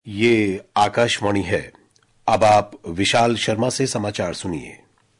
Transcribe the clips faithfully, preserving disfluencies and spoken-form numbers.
ये आकाशवाणी है। अब आप विशाल शर्मा से समाचार सुनिए।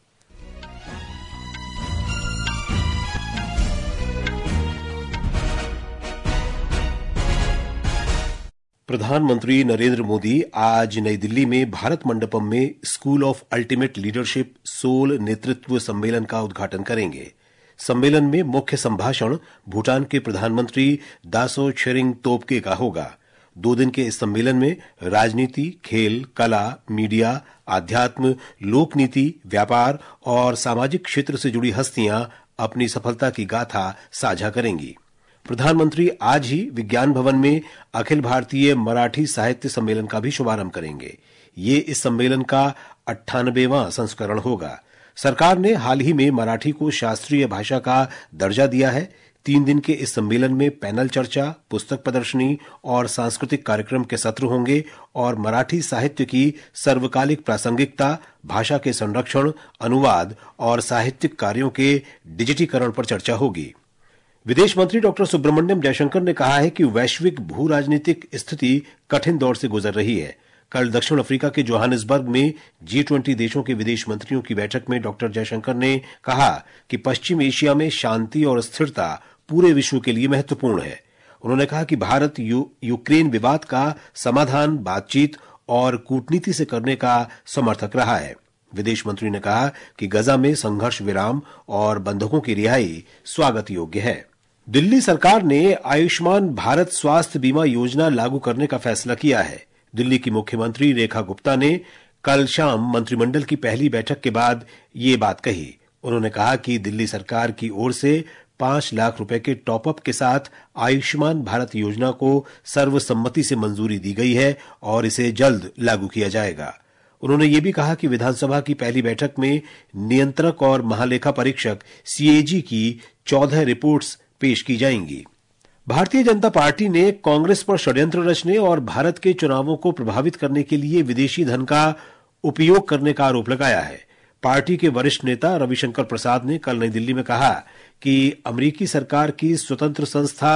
प्रधानमंत्री नरेंद्र मोदी आज नई दिल्ली में भारत मंडपम में school of ultimate leadership soul नेतृत्व सम्मेलन का उद्घाटन करेंगे। सम्मेलन में मुख्य संभाषण भूटान के प्रधानमंत्री दासो छेरिंग तोब्गे का होगा। दो दिन के इस सम्मेलन में राजनीति, खेल, कला, मीडिया, आध्यात्म, लोक नीति, व्यापार और सामाजिक क्षेत्र से जुड़ी हस्तियां अपनी सफलता की गाथा साझा करेंगी। प्रधानमंत्री आज ही विज्ञान भवन में अखिल भारतीय मराठी साहित्य सम्मेलन का भी शुभारंभ करेंगे। ये इस सम्मेलन का अट्ठानवेवां संस्करण होगा। सरकार ने हाल ही में मराठी को शास्त्रीय भाषा का दर्जा दिया है। तीन दिन के इस सम्मेलन में पैनल चर्चा, पुस्तक प्रदर्शनी और सांस्कृतिक कार्यक्रम के सत्र होंगे और मराठी साहित्य की सर्वकालिक प्रासंगिकता, भाषा के संरक्षण, अनुवाद और साहित्यिक कार्यों के डिजिटीकरण पर चर्चा होगी। विदेश मंत्री डॉक्टर सुब्रमण्यम जयशंकर ने कहा है कि वैश्विक भू राजनीतिक स्थिति कठिन दौर से गुजर रही है। कल दक्षिण अफ्रीका के जोहानिसबर्ग में जी ट्वेंटी देशों के विदेश मंत्रियों की बैठक में डॉक्टर जयशंकर ने कहा कि पश्चिम एशिया में शांति और स्थिरता पूरे विश्व के लिए महत्वपूर्ण है। उन्होंने कहा कि भारत यू, यूक्रेन विवाद का समाधान बातचीत और कूटनीति से करने का समर्थक रहा है। विदेश मंत्री ने कहा कि गजा में संघर्ष विराम और बंधकों की रिहाई स्वागत योग्य है। दिल्ली सरकार ने आयुष्मान भारत स्वास्थ्य बीमा योजना लागू करने का फैसला किया है। दिल्ली की मुख्यमंत्री रेखा गुप्ता ने कल शाम मंत्रिमंडल की पहली बैठक के बाद ये बात कही। उन्होंने कहा कि दिल्ली सरकार की ओर से पांच लाख रुपए के टॉपअप के साथ आयुष्मान भारत योजना को सर्वसम्मति से मंजूरी दी गई है और इसे जल्द लागू किया जाएगा। उन्होंने ये भी कहा कि विधानसभा की पहली बैठक में नियंत्रक और महालेखा परीक्षक सीएजी की चौदह रिपोर्ट्स पेश की जाएंगी। भारतीय जनता पार्टी ने कांग्रेस पर षड्यंत्र रचने और भारत के चुनावों को प्रभावित करने के लिए विदेशी धन का उपयोग करने का आरोप लगाया है। पार्टी के वरिष्ठ नेता रविशंकर प्रसाद ने कल नई दिल्ली में कहा कि अमेरिकी सरकार की स्वतंत्र संस्था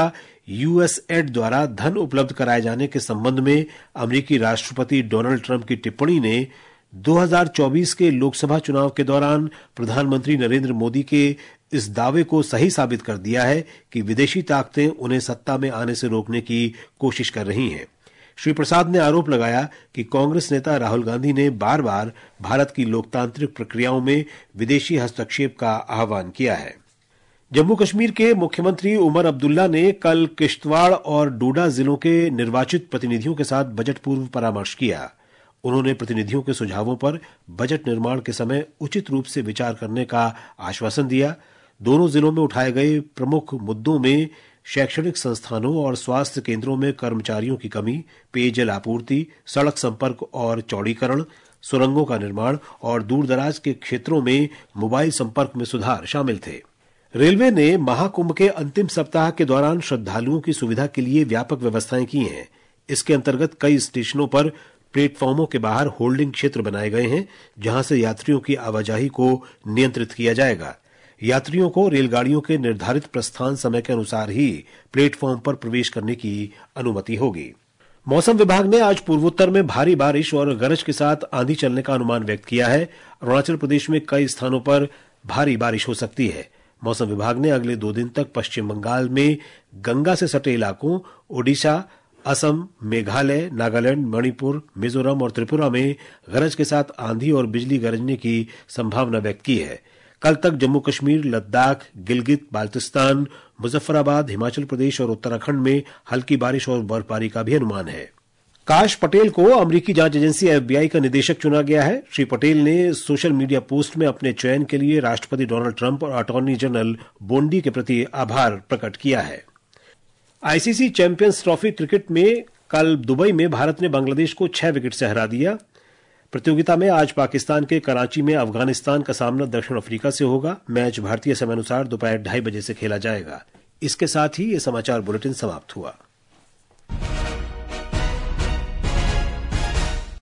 यूएसएड द्वारा धन उपलब्ध कराए जाने के संबंध में अमेरिकी राष्ट्रपति डोनाल्ड ट्रंप की टिप्पणी ने दो हज़ार चौबीस के लोकसभा चुनाव के दौरान प्रधानमंत्री नरेंद्र मोदी के इस दावे को सही साबित कर दिया है कि विदेशी ताकतें उन्हें सत्ता में आने से रोकने की कोशिश कर रही हैं। श्री प्रसाद ने आरोप लगाया कि कांग्रेस नेता राहुल गांधी ने बार बार भारत की लोकतांत्रिक प्रक्रियाओं में विदेशी हस्तक्षेप का आह्वान किया है। जम्मू कश्मीर के मुख्यमंत्री उमर अब्दुल्ला ने कल किश्तवाड़ और डोडा जिलों के निर्वाचित प्रतिनिधियों के साथ बजट पूर्व परामर्श किया। उन्होंने प्रतिनिधियों के सुझावों पर बजट निर्माण के समय उचित रूप से विचार करने का आश्वासन दिया। दोनों जिलों में उठाए गए प्रमुख मुद्दों में शैक्षणिक संस्थानों और स्वास्थ्य केंद्रों में कर्मचारियों की कमी, पेयजल आपूर्ति, सड़क संपर्क और चौड़ीकरण, सुरंगों का निर्माण और दूरदराज के क्षेत्रों में मोबाइल संपर्क में सुधार शामिल थे। रेलवे ने महाकुंभ के अंतिम सप्ताह के दौरान श्रद्धालुओं की सुविधा के लिए व्यापक व्यवस्थाएं की हैं। इसके अंतर्गत कई स्टेशनों पर प्लेटफॉर्मों के बाहर होल्डिंग क्षेत्र बनाए गए हैं, जहां से यात्रियों की आवाजाही को नियंत्रित किया जाएगा। यात्रियों को रेलगाड़ियों के निर्धारित प्रस्थान समय के अनुसार ही प्लेटफॉर्म पर प्रवेश करने की अनुमति होगी। मौसम विभाग ने आज पूर्वोत्तर में भारी बारिश और गरज के साथ आंधी चलने का अनुमान व्यक्त किया है। अरुणाचल प्रदेश में कई स्थानों पर भारी बारिश हो सकती है। मौसम विभाग ने अगले दो दिन तक पश्चिम बंगाल में गंगा से सटे इलाकों, ओडिशा, असम, मेघालय, नागालैंड, मणिपुर, मिजोरम और त्रिपुरा में गरज के साथ आंधी और बिजली गरजने की संभावना व्यक्त की है। कल तक जम्मू कश्मीर, लद्दाख, गिलगित, बाल्टिस्तान, मुजफ्फराबाद, हिमाचल प्रदेश और उत्तराखंड में हल्की बारिश और बर्फबारी का भी अनुमान है। काश पटेल को अमेरिकी जांच एजेंसी एफबीआई का निदेशक चुना गया है। श्री पटेल ने सोशल मीडिया पोस्ट में अपने चयन के लिए राष्ट्रपति डोनाल्ड ट्रंप और अटॉर्नी जनरल बोंडी के प्रति आभार प्रकट किया है। आईसीसी चैंपियंस ट्रॉफी क्रिकेट में कल दुबई में भारत ने बांग्लादेश को छह विकेट से हरा दिया। प्रतियोगिता में आज पाकिस्तान के कराची में अफगानिस्तान का सामना दक्षिण अफ्रीका से होगा। मैच भारतीय समयानुसार दोपहर ढाई बजे से खेला जाएगा। इसके साथ ही ये समाचार बुलेटिन समाप्त हुआ।